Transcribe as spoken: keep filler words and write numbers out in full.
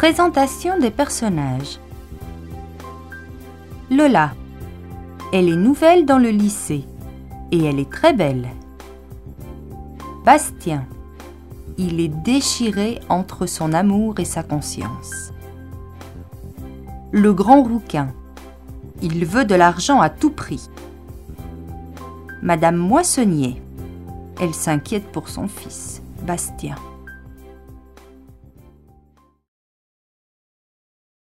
Présentation des personnages. Lola. Elle est nouvelle dans le lycée et elle est très belle. Bastien. Il est déchiré entre son amour et sa conscience. Le grand rouquin. Il veut de l'argent à tout prix. Madame Moissonnier. Elle s'inquiète pour son fils, Bastien.